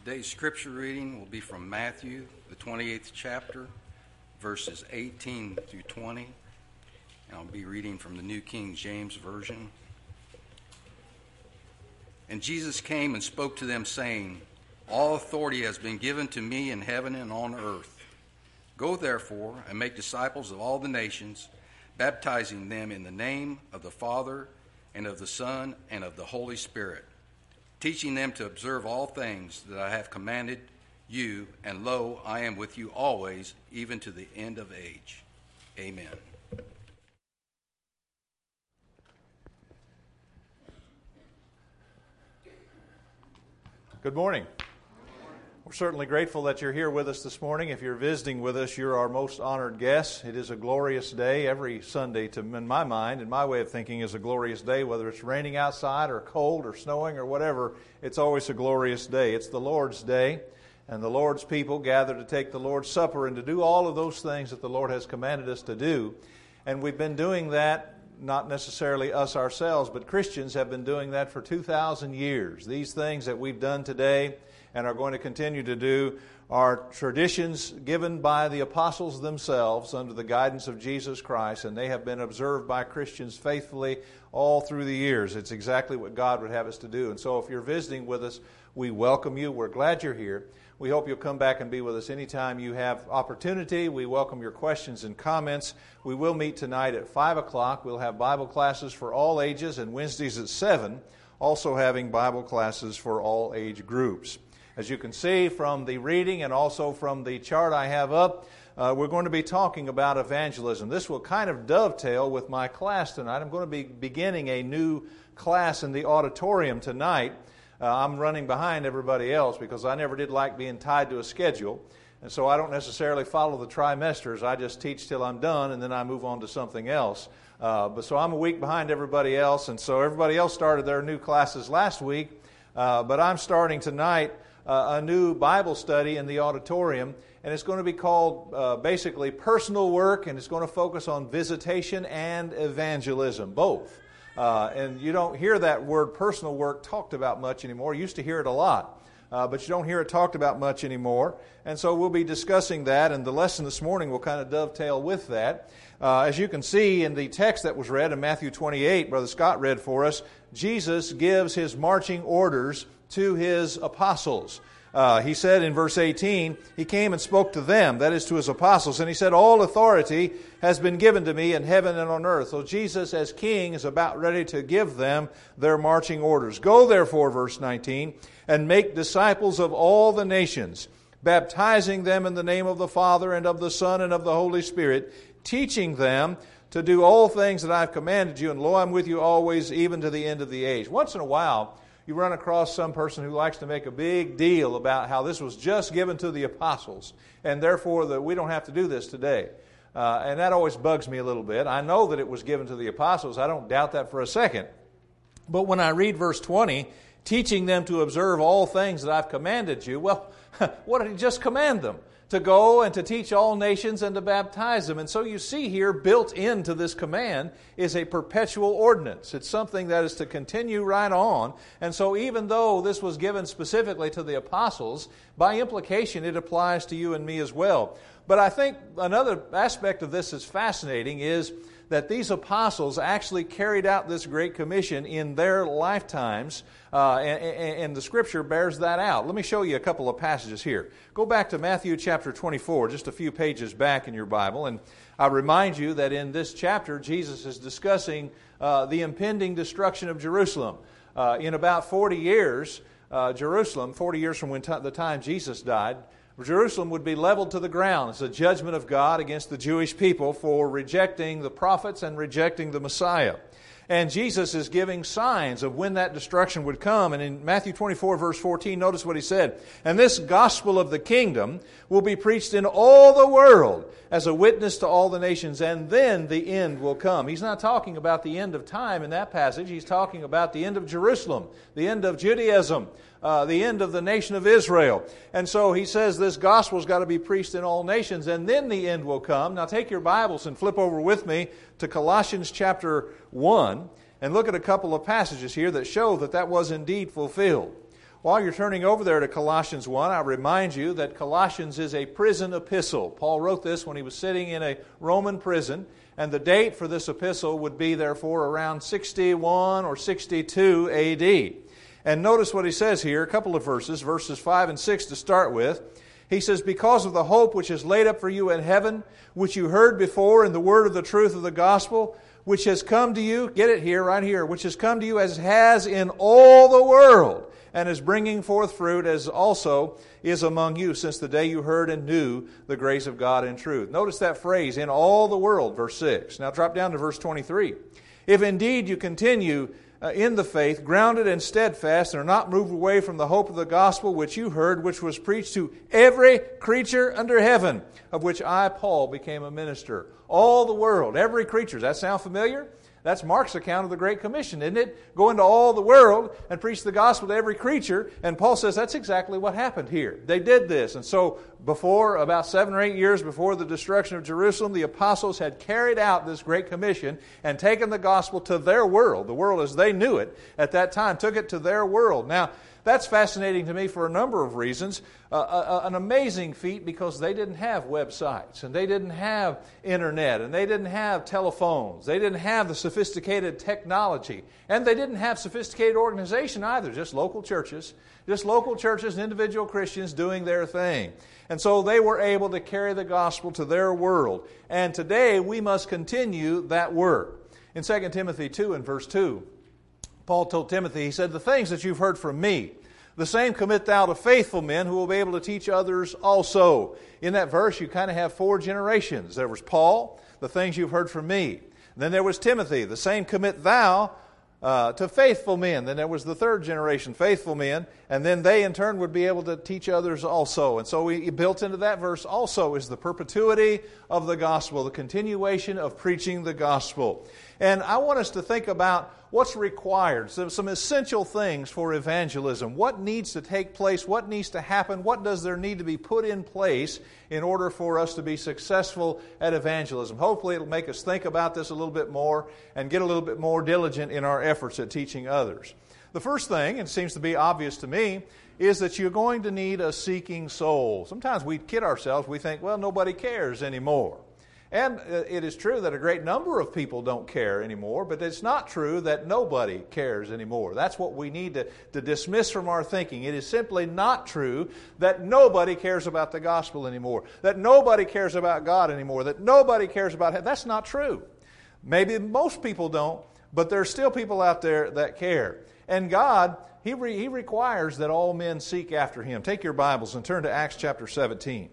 Today's scripture reading will be from Matthew, the 28th chapter, verses 18 through 20. And I'll be reading from the New King James Version. And Jesus came and spoke to them, saying, All authority has been given to me in heaven and on earth. Go therefore and make disciples of all the nations, baptizing them in the name of the Father and of the Son and of the Holy Spirit, teaching them to observe all things that I have commanded you, and lo, I am with you always, even to the end of age. Amen. Good morning. We're certainly grateful that you're here with us this morning. If you're visiting with us, you're our most honored guest. It is a glorious day. Every Sunday, in my mind, in my way of thinking, is a glorious day. Whether it's raining outside or cold or snowing or whatever, it's always a glorious day. It's the Lord's day, and the Lord's people gather to take the Lord's Supper and to do all of those things that the Lord has commanded us to do. And we've been doing that, not necessarily us ourselves, but Christians have been doing that for 2,000 years. These things that we've done today and are going to continue to do are traditions given by the apostles themselves under the guidance of Jesus Christ, and they have been observed by Christians faithfully all through the years. It's exactly what God would have us to do. And so if you're visiting with us, we welcome you. We're glad you're here. We hope you'll come back and be with us anytime you have opportunity. We welcome your questions and comments. We will meet tonight at 5 o'clock. We'll have Bible classes for all ages, and Wednesdays at 7, also having Bible classes for all age groups. As you can see from the reading and also from the chart I have up, we're going to be talking about evangelism. This will kind of dovetail with my class tonight. I'm going to be beginning a new class in the auditorium tonight. I'm running behind everybody else because I never did like being tied to a schedule. And so I don't necessarily follow the trimesters. I just teach till I'm done and then I move on to something else. So I'm a week behind everybody else. And so everybody else started their new classes last week. But I'm starting tonight a new Bible study in the auditorium, and it's going to be called basically Personal Work, and it's going to focus on visitation and evangelism, both. And you don't hear that word personal work talked about much anymore. You used to hear it a lot, but you don't hear it talked about much anymore. And so we'll be discussing that, and the lesson this morning will kind of dovetail with that. As you can see in the text that was read in Matthew 28, Brother Scott read for us, Jesus gives his marching orders to his apostles. He said in verse 18, he came and spoke to them, that is to his apostles, and he said, All authority has been given to me in heaven and on earth. So Jesus as king is about ready to give them their marching orders. Go therefore, verse 19, and make disciples of all the nations, baptizing them in the name of the Father and of the Son and of the Holy Spirit, teaching them to do all things that I've commanded you, and lo, I'm with you always, even to the end of the age. Once in a while, you run across some person who likes to make a big deal about how this was just given to the apostles, and therefore that we don't have to do this today. And that always bugs me a little bit. I know that it was given to the apostles. I don't doubt that for a second. But when I read verse 20, teaching them to observe all things that I've commanded you, well, what did he just command them? To go and to teach all nations and to baptize them. And so you see here, built into this command is a perpetual ordinance. It's something that is to continue right on. And so even though this was given specifically to the apostles, by implication it applies to you and me as well. But I think another aspect of this is fascinating is that these apostles actually carried out this Great Commission in their lifetimes, and the Scripture bears that out. Let me show you a couple of passages here. Go back to Matthew chapter 24, just a few pages back in your Bible, and I remind you that in this chapter, Jesus is discussing the impending destruction of Jerusalem. In about 40 years, Jerusalem, 40 years from the time Jesus died, Jerusalem would be leveled to the ground. It's a judgment of God against the Jewish people for rejecting the prophets and rejecting the Messiah. And Jesus is giving signs of when that destruction would come. And in Matthew 24, verse 14, notice what he said. And this gospel of the kingdom will be preached in all the world as a witness to all the nations, and then the end will come. He's not talking about the end of time in that passage. He's talking about the end of Jerusalem, the end of Judaism, the end of the nation of Israel. And so he says this gospel's got to be preached in all nations, and then the end will come. Now take your Bibles and flip over with me to Colossians chapter 1, and look at a couple of passages here that show that that was indeed fulfilled. While you're turning over there to Colossians 1, I remind you that Colossians is a prison epistle. Paul wrote this when he was sitting in a Roman prison, and the date for this epistle would be, therefore, around 61 or 62 A.D. And notice what he says here, a couple of verses 5 and 6 to start with. He says, because of the hope which is laid up for you in heaven, which you heard before in the word of the truth of the gospel, which has come to you, get it here, right here, which has come to you as has in all the world, and is bringing forth fruit, as also is among you, since the day you heard and knew the grace of God in truth. Notice that phrase, in all the world, verse 6. Now drop down to verse 23. If indeed you continue in the faith, grounded and steadfast, and are not moved away from the hope of the gospel which you heard, which was preached to every creature under heaven, of which I, Paul, became a minister. All the world, every creature. Does that sound familiar? That's Mark's account of the Great Commission, isn't it? Go into all the world and preach the gospel to every creature. And Paul says that's exactly what happened here. They did this. And so before, about 7 or 8 years before the destruction of Jerusalem, the apostles had carried out this Great Commission and taken the gospel to their world. The world as they knew it at that time, took it to their world. Now, that's fascinating to me for a number of reasons. An amazing feat because they didn't have websites, and they didn't have internet, and they didn't have telephones. They didn't have the sophisticated technology, and they didn't have sophisticated organization either, just local churches and individual Christians doing their thing. And so they were able to carry the gospel to their world. And today we must continue that work. In 2 Timothy 2 and verse 2, Paul told Timothy, he said, the things that you've heard from me, the same commit thou to faithful men who will be able to teach others also. In that verse, you kind of have 4 generations. There was Paul, the things you've heard from me. Then there was Timothy, the same commit thou to faithful men. Then there was the 3rd generation, faithful men. And then they in turn would be able to teach others also. And so built into that verse also is the perpetuity of the gospel, the continuation of preaching the gospel. And I want us to think about what's required, some essential things for evangelism. What needs to take place? What needs to happen? What does there need to be put in place in order for us to be successful at evangelism? Hopefully it'll make us think about this a little bit more and get a little bit more diligent in our efforts at teaching others. The first thing, and it seems to be obvious to me, is that you're going to need a seeking soul. Sometimes we kid ourselves. We think, well, nobody cares anymore. And it is true that a great number of people don't care anymore, but it's not true that nobody cares anymore. That's what we need to dismiss from our thinking. It is simply not true that nobody cares about the gospel anymore, that nobody cares about God anymore, that nobody cares about Him. That's not true. Maybe most people don't, but there are still people out there that care. And God, He requires that all men seek after Him. Take your Bibles and turn to Acts chapter 17.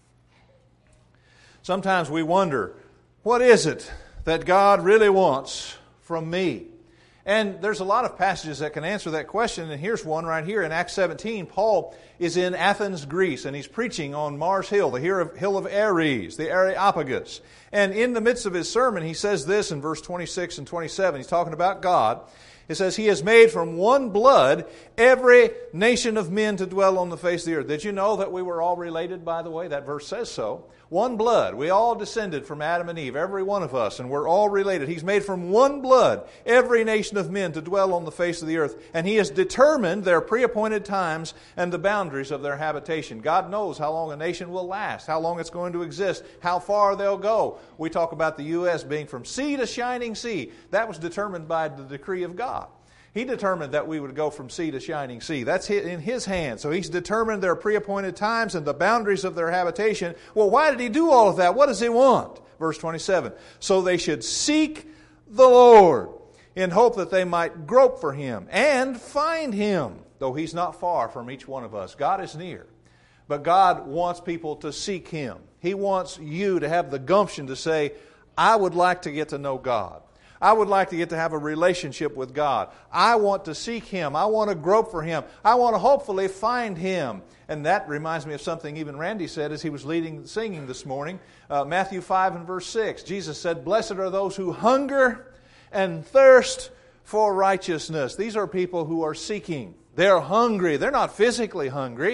Sometimes we wonder, what is it that God really wants from me? And there's a lot of passages that can answer that question, and here's one right here. In Acts 17, Paul is in Athens, Greece, and he's preaching on Mars Hill, the hill of Ares, the Areopagus. And in the midst of his sermon, he says this in verse 26 and 27. He's talking about God. It says, He has made from one blood every nation of men to dwell on the face of the earth. Did you know that we were all related, by the way? That verse says so. One blood. We all descended from Adam and Eve, every one of us, and we're all related. He's made from one blood every nation of men to dwell on the face of the earth. And He has determined their pre-appointed times and the boundaries of their habitation. God knows how long a nation will last, how long it's going to exist, how far they'll go. We talk about the U.S. being from sea to shining sea. That was determined by the decree of God. He determined that we would go from sea to shining sea. That's in His hands. So He's determined their pre-appointed times and the boundaries of their habitation. Well, why did He do all of that? What does He want? Verse 27. So they should seek the Lord in hope that they might grope for Him and find Him, though He's not far from each one of us. God is near. But God wants people to seek Him. He wants you to have the gumption to say, I would like to get to know God. I would like to get to have a relationship with God. I want to seek Him. I want to grope for Him. I want to hopefully find Him. And that reminds me of something even Randy said as he was singing this morning. Matthew 5 and verse 6. Jesus said, Blessed are those who hunger and thirst for righteousness. These are people who are seeking. They're hungry. They're not physically hungry,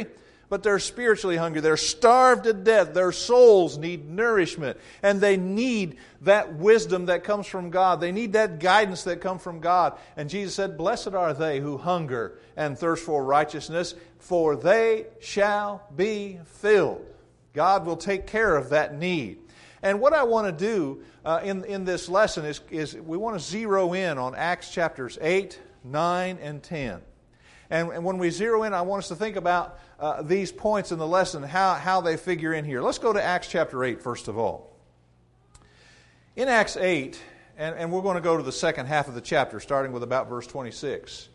but they're spiritually hungry. They're starved to death. Their souls need nourishment, and they need that wisdom that comes from God. They need that guidance that comes from God. And Jesus said, "Blessed are they who hunger and thirst for righteousness, for they shall be filled." God will take care of that need. And what I want to do in this lesson is we want to zero in on Acts chapters 8, 9, and 10. And when we zero in, I want us to think about these points in the lesson, how they figure in here. Let's go to Acts chapter 8, first of all. In Acts 8, and we're going to go to the second half of the chapter, starting with about verse 26,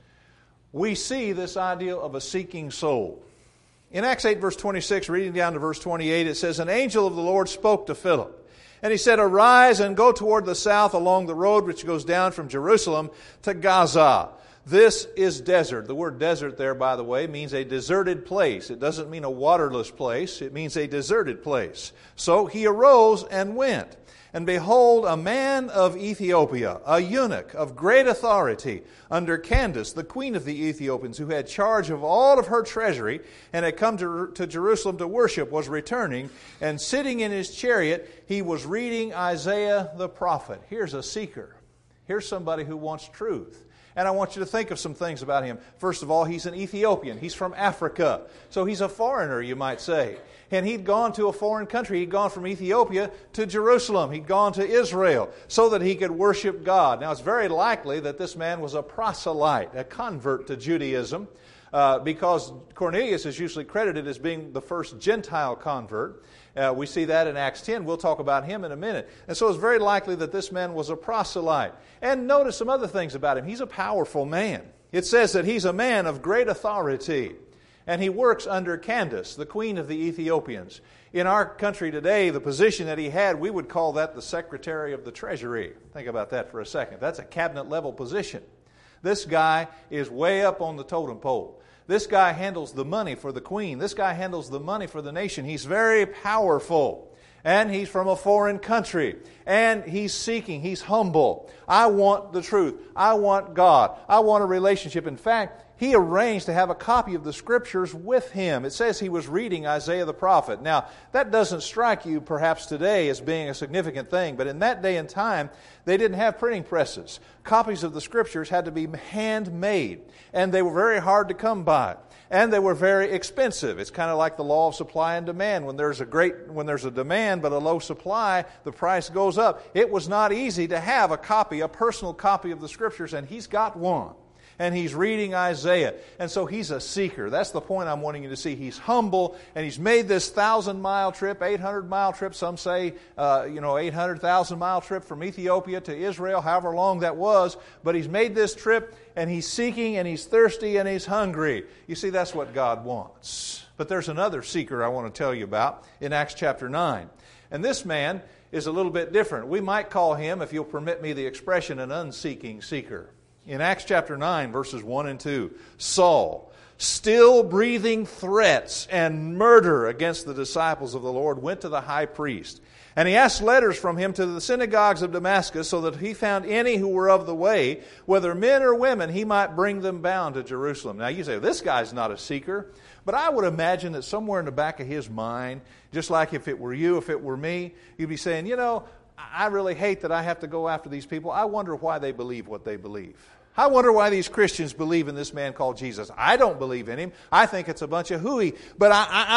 we see this idea of a seeking soul. In Acts 8, verse 26, reading down to verse 28, it says, "An angel of the Lord spoke to Philip, and he said, 'Arise and go toward the south along the road which goes down from Jerusalem to Gaza. This is desert.'" The word desert there, by the way, means a deserted place. It doesn't mean a waterless place. It means a deserted place. "So he arose and went. And behold, a man of Ethiopia, a eunuch of great authority, under Candace, the queen of the Ethiopians, who had charge of all of her treasury, and had come to Jerusalem to worship, was returning, and sitting in his chariot, he was reading Isaiah the prophet." Here's a seeker. Here's somebody who wants truth. And I want you to think of some things about him. First of all, he's an Ethiopian. He's from Africa. So he's a foreigner, you might say. And he'd gone to a foreign country. He'd gone from Ethiopia to Jerusalem. He'd gone to Israel so that he could worship God. Now, it's very likely that this man was a proselyte, a convert to Judaism, because Cornelius is usually credited as being the first Gentile convert. We see that in Acts 10. We'll talk about him in a minute. And so it's very likely that this man was a proselyte. And notice some other things about him. He's a powerful man. It says that he's a man of great authority. And he works under Candace, the queen of the Ethiopians. In our country today, the position that he had, we would call that the Secretary of the Treasury. Think about that for a second. That's a cabinet-level position. This guy is way up on the totem pole. This guy handles the money for the queen. This guy handles the money for the nation. He's very powerful. And he's from a foreign country. And he's seeking. He's humble. I want the truth. I want God. I want a relationship. In fact, he arranged to have a copy of the Scriptures with him. It says he was reading Isaiah the prophet. Now, that doesn't strike you perhaps today as being a significant thing, but in that day and time, they didn't have printing presses. Copies of the Scriptures had to be handmade, and they were very hard to come by. And they were very expensive. It's kind of like the law of supply and demand. When there's a demand but a low supply, the price goes up. It was not easy to have a personal copy of the Scriptures, and he's got one. And he's reading Isaiah. And so he's a seeker. That's the point I'm wanting you to see. He's humble, and he's made this 1,000-mile trip, 800-mile trip. Some say, 800,000-mile trip from Ethiopia to Israel, however long that was. But he's made this trip, and he's seeking, and he's thirsty, and he's hungry. You see, that's what God wants. But there's another seeker I want to tell you about in Acts chapter 9. And this man is a little bit different. We might call him, if you'll permit me the expression, an unseeking seeker. In Acts chapter 9, verses 1 and 2, Saul, still breathing threats and murder against the disciples of the Lord, went to the high priest. And he asked letters from him to the synagogues of Damascus, so that if he found any who were of the way, whether men or women, he might bring them bound to Jerusalem. Now you say, this guy's not a seeker. But I would imagine that somewhere in the back of his mind, just like if it were you, if it were me, you'd be saying, I really hate that I have to go after these people. I wonder why they believe what they believe. I wonder why these Christians believe in this man called Jesus. I don't believe in him. I think it's a bunch of hooey. But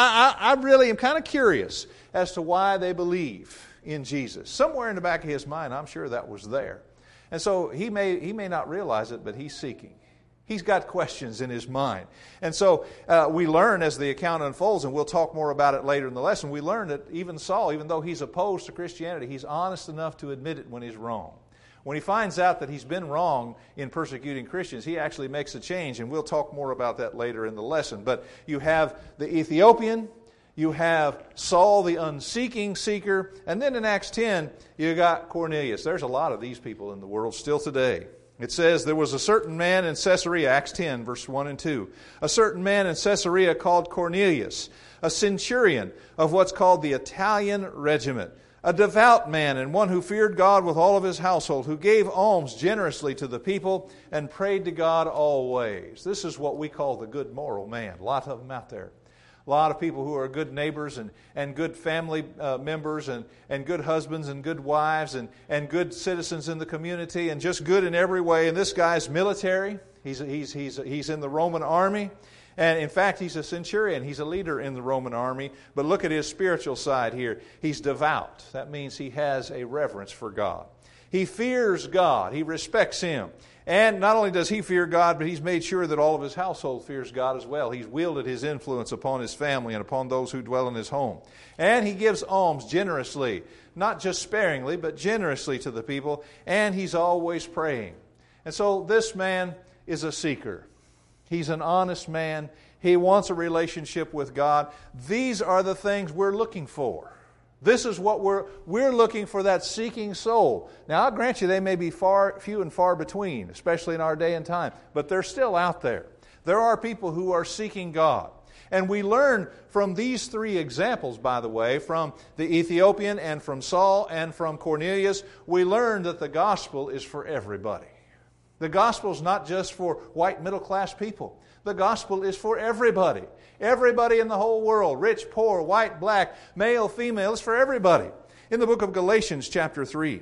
I really am kind of curious as to why they believe in Jesus. Somewhere in the back of his mind, I'm sure that was there. And so he may not realize it, but he's seeking. He's got questions in his mind. And so we learn as the account unfolds, and we'll talk more about it later in the lesson, we learn that even Saul, even though he's opposed to Christianity, he's honest enough to admit it when he's wrong. When he finds out that he's been wrong in persecuting Christians, he actually makes a change, and we'll talk more about that later in the lesson. But you have the Ethiopian, you have Saul, the unseeking seeker, and then in Acts 10, you got Cornelius. There's a lot of these people in the world still today. It says, there was a certain man in Caesarea, Acts 10, verse 1 and 2, a certain man in Caesarea called Cornelius, a centurion of what's called the Italian regiment, a devout man and one who feared God with all of his household, who gave alms generously to the people and prayed to God always. This is what we call the good moral man. A lot of them out there. a lot of people who are good neighbors and good family members and good husbands and good wives and good citizens in the community and just good in every way. And this guy's military. He's in the Roman army. And in fact, he's a centurion. He's a leader in the Roman army. But look at his spiritual side here. He's devout. That means he has a reverence for God. He fears God. He respects Him. And not only does he fear God, but he's made sure that all of his household fears God as well. He's wielded his influence upon his family and upon those who dwell in his home. And he gives alms generously, not just sparingly, but generously to the people. And he's always praying. And so this man is a seeker. He's an honest man. He wants a relationship with God. These are the things we're looking for. This is what we're looking for, that seeking soul. Now, I'll grant you they may be few and far between, especially in our day and time, but they're still out there. There are people who are seeking God. And we learn from these three examples, by the way, from the Ethiopian and from Saul and from Cornelius, we learn that the gospel is for everybody. The gospel is not just for white middle-class people. The gospel is for everybody. Everybody in the whole world, rich, poor, white, black, male, female, it's for everybody. In the book of Galatians chapter 3,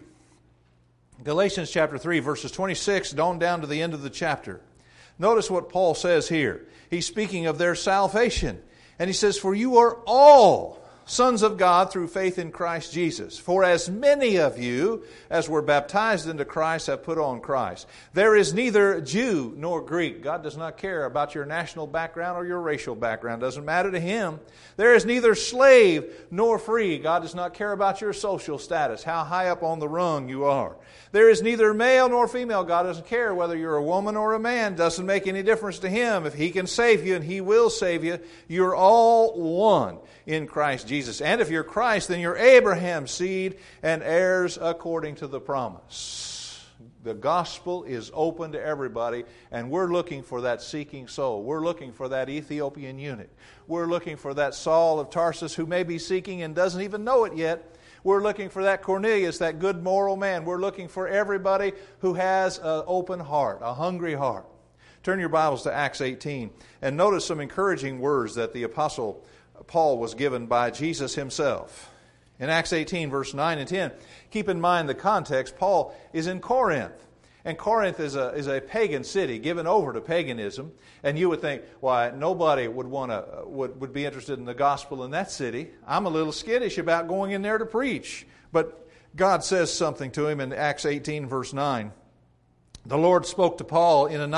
Galatians chapter 3, verses 26 on down to the end of the chapter. Notice what Paul says here. He's speaking of their salvation. And he says, "For you are all sons of God through faith in Christ Jesus. For as many of you as were baptized into Christ have put on Christ. There is neither Jew nor Greek." God does not care about your national background or your racial background. It doesn't matter to Him. "There is neither slave nor free." God does not care about your social status, how high up on the rung you are. "There is neither male nor female." God doesn't care whether you're a woman or a man. It doesn't make any difference to Him. If He can save you, and He will save you, you're all one in Christ Jesus. And if you're Christ, then you're Abraham's seed and heirs according to the promise. The gospel is open to everybody, and we're looking for that seeking soul. We're looking for that Ethiopian eunuch. We're looking for that Saul of Tarsus who may be seeking and doesn't even know it yet. We're looking for that Cornelius, that good moral man. We're looking for everybody who has an open heart, a hungry heart. Turn your Bibles to Acts 18 and notice some encouraging words that the Apostle Paul was given by Jesus Himself. In Acts 18, verse 9 and 10, keep in mind the context. Paul is in Corinth. And Corinth is a pagan city given over to paganism. And you would think, why, nobody would be interested in the gospel in that city. I'm a little skittish about going in there to preach. But God says something to him in Acts 18, verse 9. The Lord spoke to Paul in the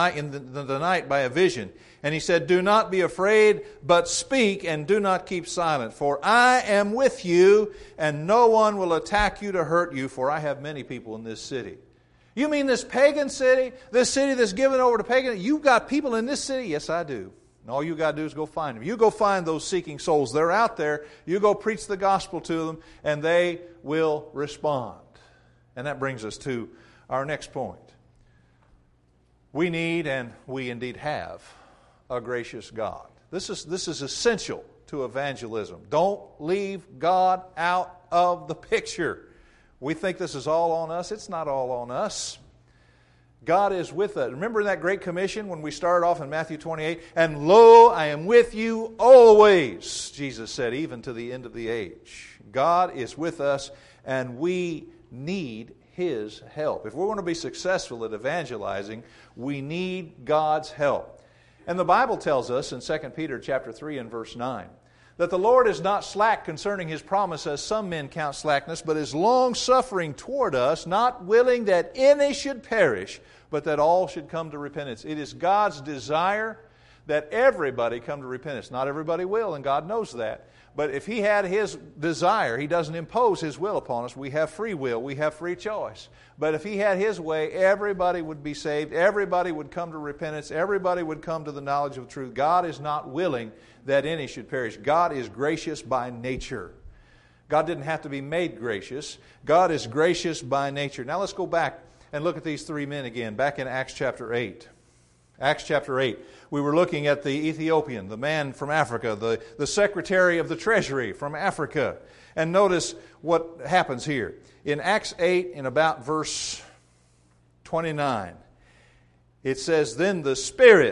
night by a vision. And He said, "Do not be afraid, but speak and do not keep silent. For I am with you, and no one will attack you to hurt you, for I have many people in this city." You mean this pagan city? This city that's given over to pagan? You've got people in this city? Yes, I do. And all you got to do is go find them. You go find those seeking souls. They're out there. You go preach the gospel to them, and they will respond. And that brings us to our next point. We need, and we indeed have, a gracious God. This is essential to evangelism. Don't leave God out of the picture. We think this is all on us. It's not all on us. God is with us. Remember that Great Commission when we started off in Matthew 28? "And lo, I am with you always," Jesus said, "even to the end of the age." God is with us, and we need His help. If we're going to be successful at evangelizing, we need God's help. And the Bible tells us in 2 Peter chapter 3 and verse 9 that the Lord is not slack concerning His promise, as some men count slackness, but is long-suffering toward us, not willing that any should perish, but that all should come to repentance. It is God's desire that everybody come to repentance. Not everybody will, and God knows that. But if He had His desire, He doesn't impose His will upon us. We have free will. We have free choice. But if He had His way, everybody would be saved. Everybody would come to repentance. Everybody would come to the knowledge of truth. God is not willing that any should perish. God is gracious by nature. God didn't have to be made gracious. God is gracious by nature. Now let's go back and look at these three men again, back in Acts chapter 8. Acts chapter 8. We were looking at the Ethiopian, the man from Africa, the secretary of the treasury from Africa. And notice what happens here. In Acts 8, in about verse 29, it says, "Then the Spirit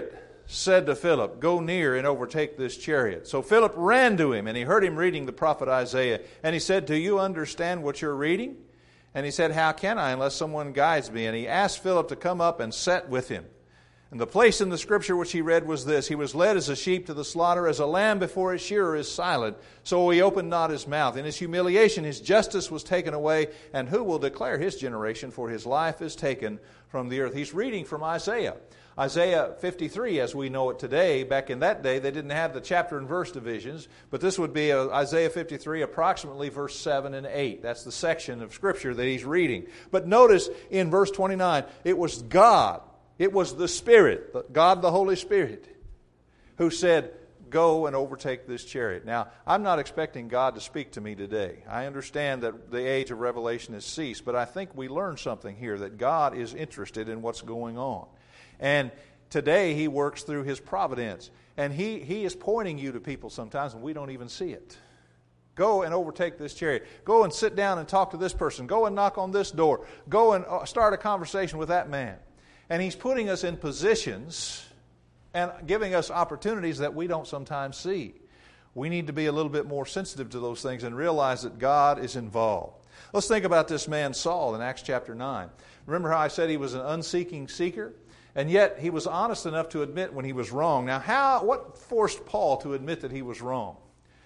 said to Philip, "Go near and overtake this chariot." So Philip ran to him, and he heard him reading the prophet Isaiah. And he said, "Do you understand what you're reading?" And he said, "How can I unless someone guides me?" And he asked Philip to come up and sit with him. And the place in the scripture which he read was this: "He was led as a sheep to the slaughter, as a lamb before its shearer is silent. So he opened not his mouth. In his humiliation his justice was taken away. And who will declare his generation? For his life is taken from the earth." He's reading from Isaiah. Isaiah 53, as we know it today. Back in that day, they didn't have the chapter and verse divisions, but this would be Isaiah 53, approximately verse 7 and 8. That's the section of Scripture that he's reading. But notice in verse 29, it was God, it was the Spirit, God the Holy Spirit, who said, "Go and overtake this chariot." Now, I'm not expecting God to speak to me today. I understand that the age of revelation has ceased, but I think we learn something here, that God is interested in what's going on. And today He works through His providence. And He is pointing you to people sometimes and we don't even see it. Go and overtake this chariot. Go and sit down and talk to this person. Go and knock on this door. Go and start a conversation with that man. And He's putting us in positions and giving us opportunities that we don't sometimes see. We need to be a little bit more sensitive to those things and realize that God is involved. Let's think about this man Saul in Acts chapter 9. Remember how I said he was an unseeking seeker? And yet he was honest enough to admit when he was wrong. Now, what forced Paul to admit that he was wrong?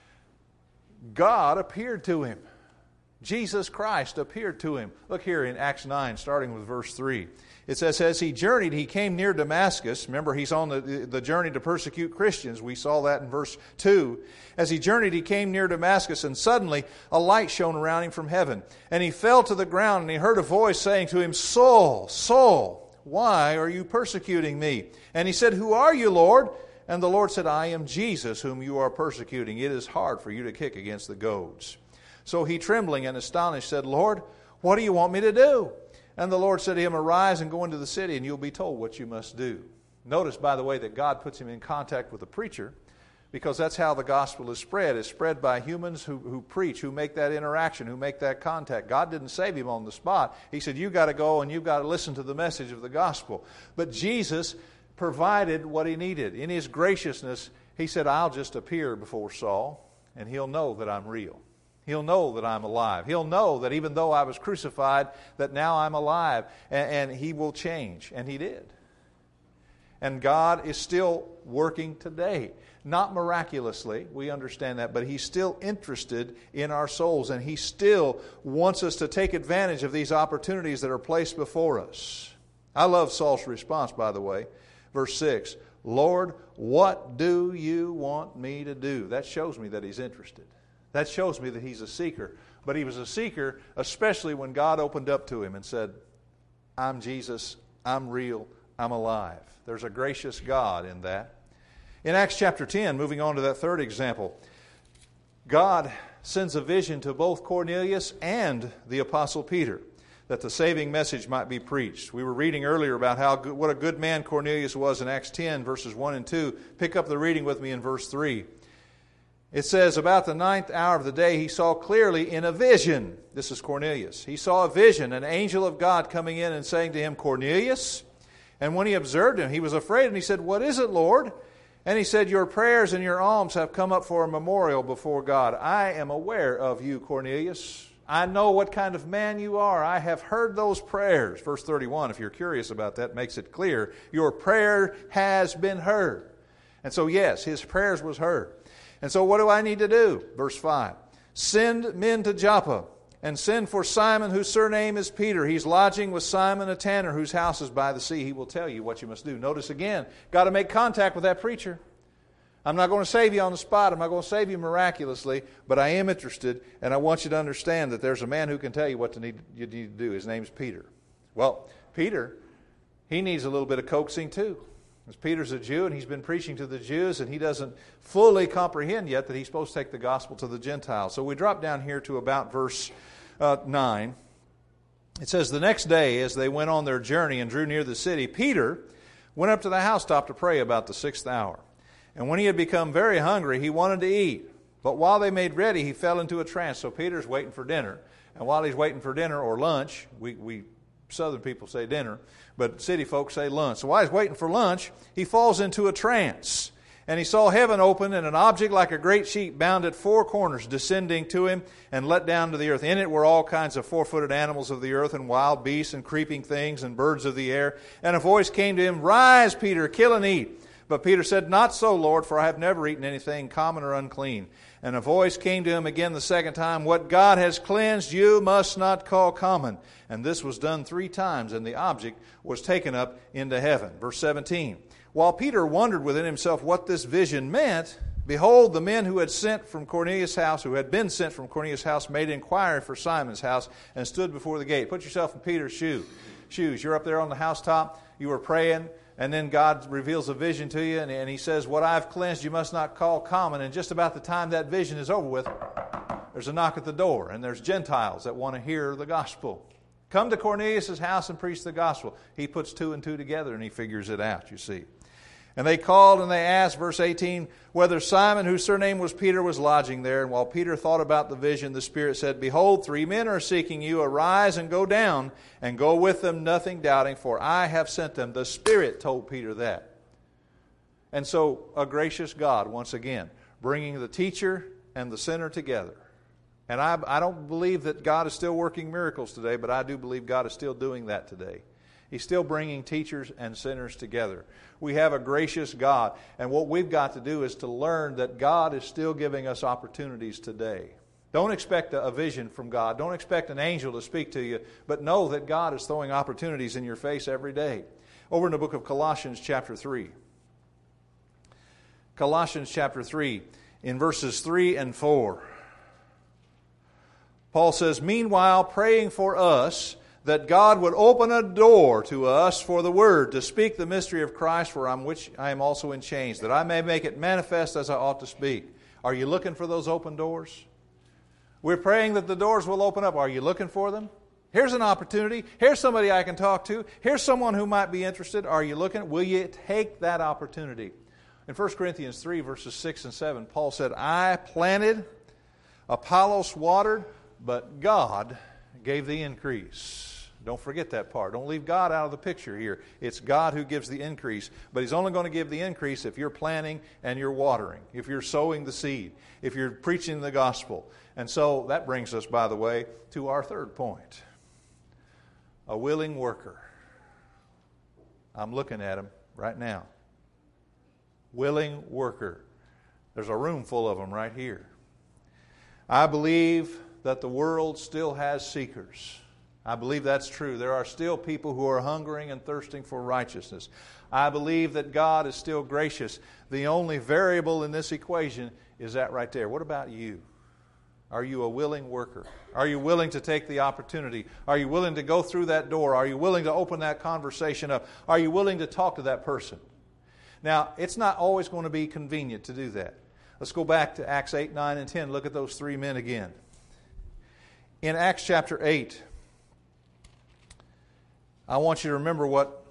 God appeared to him. Jesus Christ appeared to him. Look here in Acts 9, starting with verse 3. It says, "As he journeyed, he came near Damascus." Remember, he's on the journey to persecute Christians. We saw that in verse 2. "As he journeyed, he came near Damascus, and suddenly a light shone around him from heaven. And he fell to the ground, and he heard a voice saying to him, 'Saul, Saul, why are you persecuting me?' And he said, 'Who are you, Lord?' And the Lord said, 'I am Jesus, whom you are persecuting. It is hard for you to kick against the goads.' So he, trembling and astonished, said, 'Lord, what do you want me to do?' And the Lord said to him, 'Arise and go into the city, and you'll be told what you must do.'" Notice, by the way, that God puts him in contact with a preacher, because that's how the gospel is spread. It's spread by humans who preach, who make that interaction, who make that contact. God didn't save him on the spot. He said, "You've got to go and you've got to listen to the message of the gospel." But Jesus provided what he needed. In His graciousness, He said, "I'll just appear before Saul, and he'll know that I'm real. He'll know that I'm alive. He'll know that even though I was crucified, that now I'm alive, and he will change." And He did. And God is still working today. Not miraculously, we understand that, but He's still interested in our souls, and He still wants us to take advantage of these opportunities that are placed before us. I love Saul's response, by the way. Verse 6, "Lord, what do you want me to do?" That shows me that he's interested. That shows me that he's a seeker. But he was a seeker especially when God opened up to him and said, "I'm Jesus, I'm real, I'm alive." There's a gracious God in that. In Acts chapter 10, moving on to that third example, God sends a vision to both Cornelius and the Apostle Peter that the saving message might be preached. We were reading earlier about what a good man Cornelius was in Acts 10, verses 1 and 2. Pick up the reading with me in verse 3. It says, "About the 9th hour of the day, he saw clearly in a vision." This is Cornelius. "He saw a vision, an angel of God coming in and saying to him, 'Cornelius.' And when he observed him, he was afraid, and he said, 'What is it, Lord?' And he said, 'Your prayers and your alms have come up for a memorial before God. I am aware of you, Cornelius. I know what kind of man you are. I have heard those prayers." Verse 31, if you're curious about that, makes it clear. Your prayer has been heard. And so, yes, his prayers was heard. And so what do I need to do? Verse 5, "Send men to Joppa, and send for Simon, whose surname is Peter. He's lodging with Simon a tanner, whose house is by the sea. He will tell you what you must do." Notice again, got to make contact with that preacher. I'm not going to save you on the spot. I'm not going to save you miraculously, but I am interested, and I want you to understand that there's a man who can tell you what you need to do. His name's Peter. Well, Peter, he needs a little bit of coaxing too. Because Peter's a Jew, and he's been preaching to the Jews, and he doesn't fully comprehend yet that he's supposed to take the gospel to the Gentiles. So we drop down here to about verse 9. It says, "The next day, as they went on their journey and drew near the city, Peter went up to the housetop to pray about the 6th hour. And when he had become very hungry, he wanted to eat. But while they made ready, he fell into a trance." So Peter's waiting for dinner. And while he's waiting for dinner or lunch, we Southern people say dinner, but city folks say lunch. So while he's waiting for lunch, he falls into a trance. And he saw heaven open, and an object like a great sheet bound at four corners descending to him and let down to the earth. In it were all kinds of four-footed animals of the earth, and wild beasts, and creeping things, and birds of the air. And a voice came to him, "Rise, Peter, kill and eat." But Peter said, "Not so, Lord, for I have never eaten anything common or unclean." And a voice came to him again the second time, "What God has cleansed, you must not call common." And this was done 3 times, and the object was taken up into heaven. Verse 17. While Peter wondered within himself what this vision meant, behold, the men who had been sent from Cornelius' house, made inquiry for Simon's house and stood before the gate. Put yourself in Peter's shoes. You're up there on the housetop, you were praying, and then God reveals a vision to you, and He says, "What I've cleansed you must not call common." And just about the time that vision is over with, there's a knock at the door, and there's Gentiles that want to hear the gospel. Come to Cornelius' house and preach the gospel. He puts 2 and 2 together, and he figures it out, you see. And they called and they asked, verse 18, whether Simon, whose surname was Peter, was lodging there. And while Peter thought about the vision, the Spirit said, "Behold, 3 men are seeking you. Arise and go down, and go with them, nothing doubting, for I have sent them." The Spirit told Peter that. And so, a gracious God, once again, bringing the teacher and the sinner together. And I don't believe that God is still working miracles today, but I do believe God is still doing that today. He's still bringing teachers and sinners together. We have a gracious God, and what we've got to do is to learn that God is still giving us opportunities today. Don't expect a vision from God. Don't expect an angel to speak to you, but know that God is throwing opportunities in your face every day. Over in the book of Colossians chapter 3. Colossians chapter 3, in verses 3 and 4. Paul says, "Meanwhile, praying for us, that God would open a door to us for the word, to speak the mystery of Christ, for which I am also in chains, that I may make it manifest as I ought to speak." Are you looking for those open doors? We're praying that the doors will open up. Are you looking for them? Here's an opportunity. Here's somebody I can talk to. Here's someone who might be interested. Are you looking? Will you take that opportunity? In 1 Corinthians 3, verses 6 and 7, Paul said, "I planted, Apollos watered, but God gave the increase." Don't forget that part. Don't leave God out of the picture here. It's God who gives the increase, but He's only going to give the increase if you're planting and you're watering, if you're sowing the seed, if you're preaching the gospel. And so that brings us, by the way, to our third point. A willing worker. I'm looking at him right now. Willing worker. There's a room full of them right here. I believe that the world still has seekers. I believe that's true. There are still people who are hungering and thirsting for righteousness. I believe that God is still gracious. The only variable in this equation is that right there. What about you? Are you a willing worker? Are you willing to take the opportunity? Are you willing to go through that door? Are you willing to open that conversation up? Are you willing to talk to that person? Now, it's not always going to be convenient to do that. Let's go back to Acts 8, 9, and 10. Look at those 3 men again. In Acts chapter 8, I want you to remember what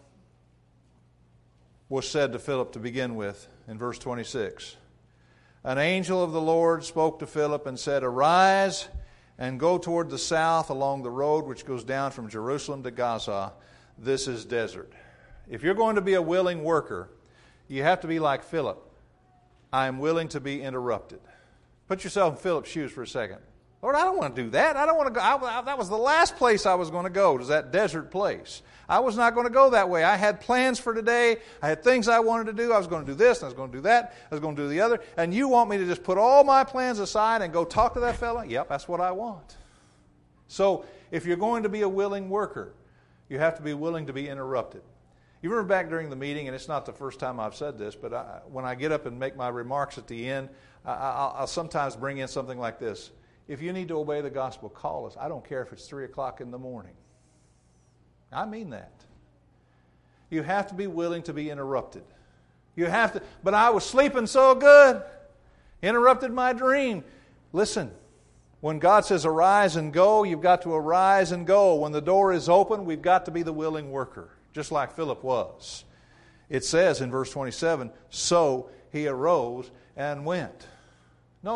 was said to Philip to begin with in verse 26. An angel of the Lord spoke to Philip and said, "Arise and go toward the south along the road which goes down from Jerusalem to Gaza. This is desert." If you're going to be a willing worker, you have to be like Philip. I am willing to be interrupted. Put yourself in Philip's shoes for a second. Lord, I don't want to do that. I don't want to go. That was the last place I was going to go, to that desert place. I was not going to go that way. I had plans for today. I had things I wanted to do. I was going to do this, and I was going to do that. I was going to do the other. And you want me to just put all my plans aside and go talk to that fella? Yep, that's what I want. So if you're going to be a willing worker, you have to be willing to be interrupted. You remember back during the meeting, and it's not the first time I've said this, but when I get up and make my remarks at the end, I'll sometimes bring in something like this. If you need to obey the gospel, call us. I don't care if it's 3 o'clock in the morning. I mean that. You have to be willing to be interrupted. You have to, but I was sleeping so good. Interrupted my dream. Listen, when God says arise and go, you've got to arise and go. When the door is open, we've got to be the willing worker, just like Philip was. It says in verse 27, so he arose and went. No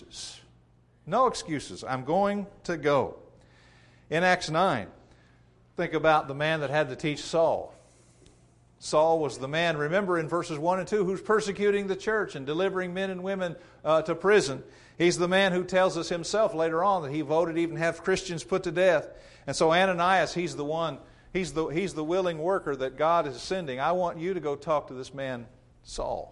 excuses. No excuses. I'm going to go. In Acts 9, Think about the man that had to teach Saul. Saul was the man, remember in verses 1 and 2, who's persecuting the church and delivering men and women to prison. He's the man who tells us himself later on that he voted even have Christians put to death. And so Ananias, he's the one, he's the willing worker that God is sending. I want you to go talk to this man, Saul.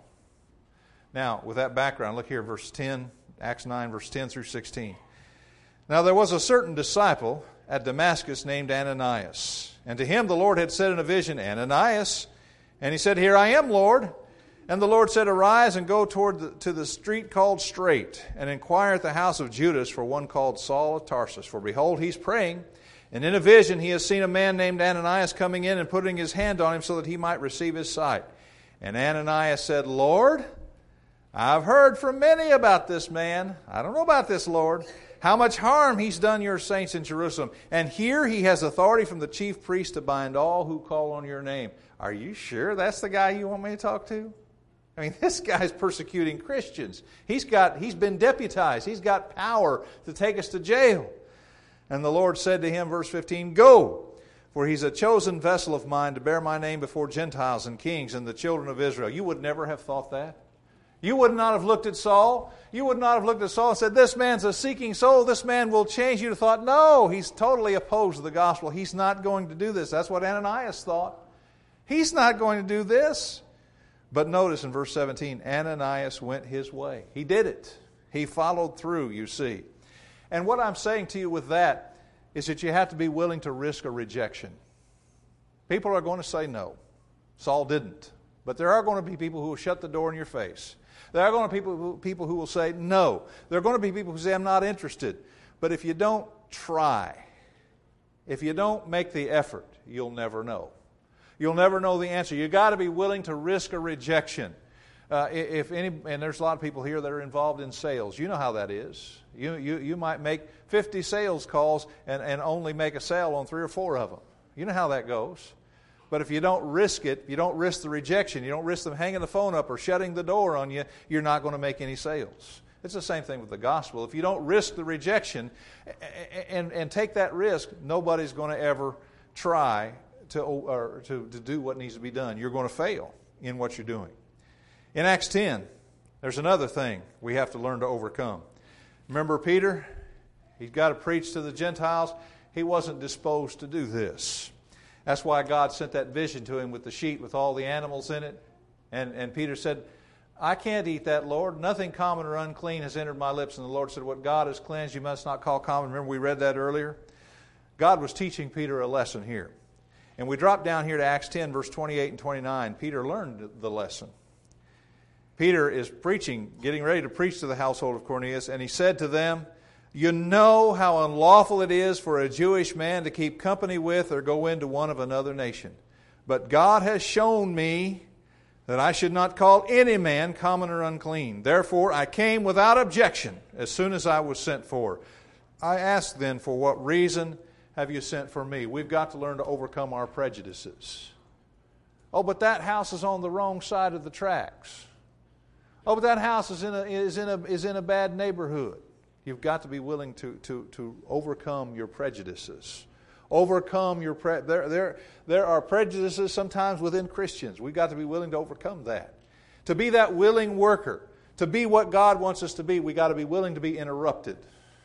Now, with that background, look here, verse 10, Acts 9, verse 10 through 16. Now there was a certain disciple at Damascus named Ananias. And to him the Lord had said in a vision, Ananias. And he said, Here I am, Lord. And the Lord said, Arise and go to the street called Straight, and inquire at the house of Judas for one called Saul of Tarsus. For behold, he's praying, and in a vision he has seen a man named Ananias coming in and putting his hand on him so that he might receive his sight. And Ananias said, Lord, I've heard from many about this man. I don't know about this, Lord. How much harm he's done your saints in Jerusalem. And here he has authority from the chief priest to bind all who call on your name. Are you sure that's the guy you want me to talk to? I mean, this guy's persecuting Christians. He's been deputized. He's got power to take us to jail. And the Lord said to him, verse 15, Go, for he's a chosen vessel of mine to bear my name before Gentiles and kings and the children of Israel. You would never have thought that. You would not have looked at Saul. You would not have looked at Saul and said, this man's a seeking soul. This man will change. You'd have thought, no, he's totally opposed to the gospel. He's not going to do this. That's what Ananias thought. He's not going to do this. But notice in verse 17, Ananias went his way. He did it. He followed through, you see. And what I'm saying to you with that is that you have to be willing to risk a rejection. People are going to say no. Saul didn't. But there are going to be people who will shut the door in your face. There are going to be people who will say no. There are going to be people who say, I'm not interested. But if you don't try, if you don't make the effort, you'll never know. You'll never know the answer. You've got to be willing to risk a rejection. And there's a lot of people here that are involved in sales. You know how that is. You might make 50 sales calls and only make a sale on 3 or 4 of them. You know how that goes. But if you don't risk it, you don't risk the rejection, you don't risk them hanging the phone up or shutting the door on you, you're not going to make any sales. It's the same thing with the gospel. If you don't risk the rejection and take that risk, nobody's going to ever try to do what needs to be done. You're going to fail in what you're doing. In Acts 10, there's another thing we have to learn to overcome. Remember Peter? He's got to preach to the Gentiles. He wasn't disposed to do this. That's why God sent that vision to him with the sheet with all the animals in it. And Peter said, I can't eat that, Lord. Nothing common or unclean has entered my lips. And the Lord said, what God has cleansed, you must not call common. Remember we read that earlier? God was teaching Peter a lesson here. And we drop down here to Acts 10, verse 28 and 29. Peter learned the lesson. Peter is preaching, getting ready to preach to the household of Cornelius. And he said to them, you know how unlawful it is for a Jewish man to keep company with or go into one of another nation. But God has shown me that I should not call any man common or unclean. Therefore I came without objection as soon as I was sent for. I ask then, for what reason have you sent for me? We've got to learn to overcome our prejudices. Oh, but that house is on the wrong side of the tracks. Oh, but that house is in a bad neighborhood. You've got to be willing to overcome your prejudices. Overcome your there are prejudices sometimes within Christians. We've got to be willing to overcome that. To be that willing worker, to be what God wants us to be, we've got to be willing to be interrupted,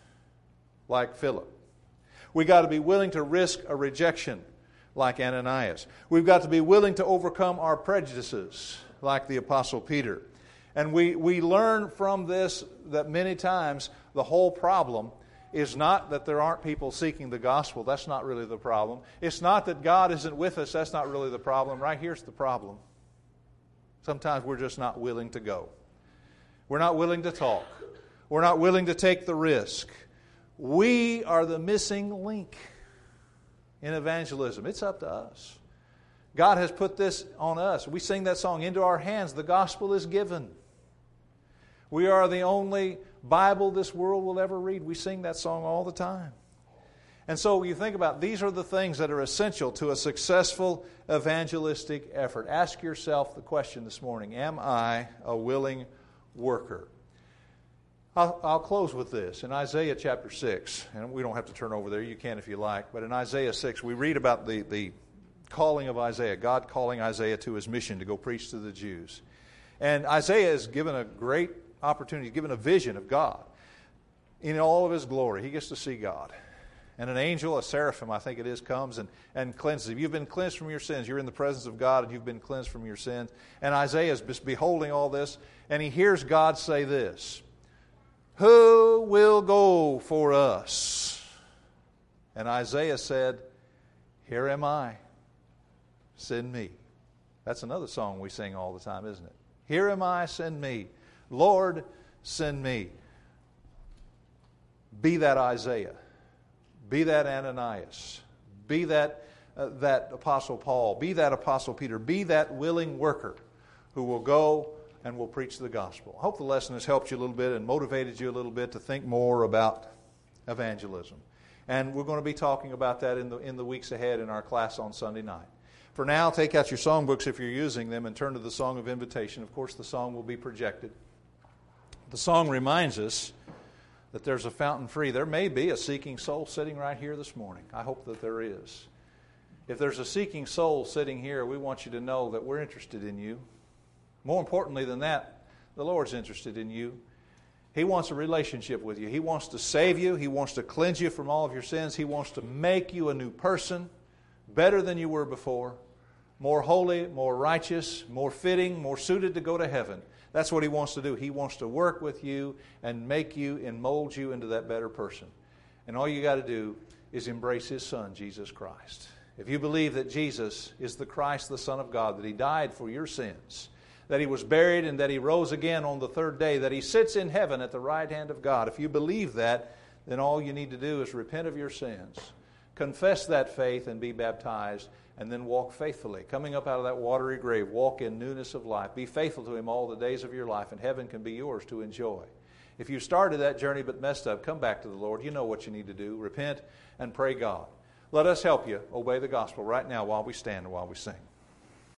like Philip. We've got to be willing to risk a rejection, like Ananias. We've got to be willing to overcome our prejudices, like the Apostle Peter. And we learn from this that many times the whole problem is not that there aren't people seeking the gospel. That's not really the problem. It's not that God isn't with us. That's not really the problem. Right here's the problem. Sometimes we're just not willing to go. We're not willing to talk. We're not willing to take the risk. We are the missing link in evangelism. It's up to us. God has put this on us. We sing that song, into our hands the gospel is given. We are the only Bible this world will ever read. We sing that song all the time. And so you think about, these are the things that are essential to a successful evangelistic effort. Ask yourself the question this morning, am I a willing worker? I'll close with this. In Isaiah chapter 6, and we don't have to turn over there, you can if you like, but in Isaiah 6 we read about the calling of Isaiah, God calling Isaiah to his mission to go preach to the Jews. And Isaiah is given a great opportunity, given a vision of God in all of his glory. He gets to see God. And an angel, a seraphim I think it is, comes and cleanses him. You've been cleansed from your sins. You're in the presence of God and you've been cleansed from your sins. And Isaiah is beholding all this, and he hears God say this, "Who will go for us?" And Isaiah said, "Here am I. Send me." That's another song we sing all the time, isn't it? "Here am I, send me. Lord, send me." Be that Isaiah. Be that Ananias. Be that Apostle Paul. Be that Apostle Peter. Be that willing worker who will go and will preach the gospel. I hope the lesson has helped you a little bit and motivated you a little bit to think more about evangelism. And we're going to be talking about that in the weeks ahead in our class on Sunday night. For now, take out your songbooks if you're using them and turn to the song of invitation. Of course, the song will be projected. The song reminds us that there's a fountain free. There may be a seeking soul sitting right here this morning. I hope that there is. If there's a seeking soul sitting here, we want you to know that we're interested in you. More importantly than that, the Lord's interested in you. He wants a relationship with you. He wants to save you. He wants to cleanse you from all of your sins. He wants to make you a new person, better than you were before, more holy, more righteous, more fitting, more suited to go to heaven. That's what He wants to do. He wants to work with you and make you and mold you into that better person. And all you got to do is embrace His Son, Jesus Christ. If you believe that Jesus is the Christ, the Son of God, that He died for your sins, that He was buried and that He rose again on the third day, that He sits in heaven at the right hand of God, if you believe that, then all you need to do is repent of your sins, confess that faith and be baptized, and then walk faithfully. Coming up out of that watery grave, walk in newness of life. Be faithful to Him all the days of your life, and heaven can be yours to enjoy. If you started that journey but messed up, come back to the Lord. You know what you need to do. Repent and pray God. Let us help you obey the gospel right now while we stand and while we sing.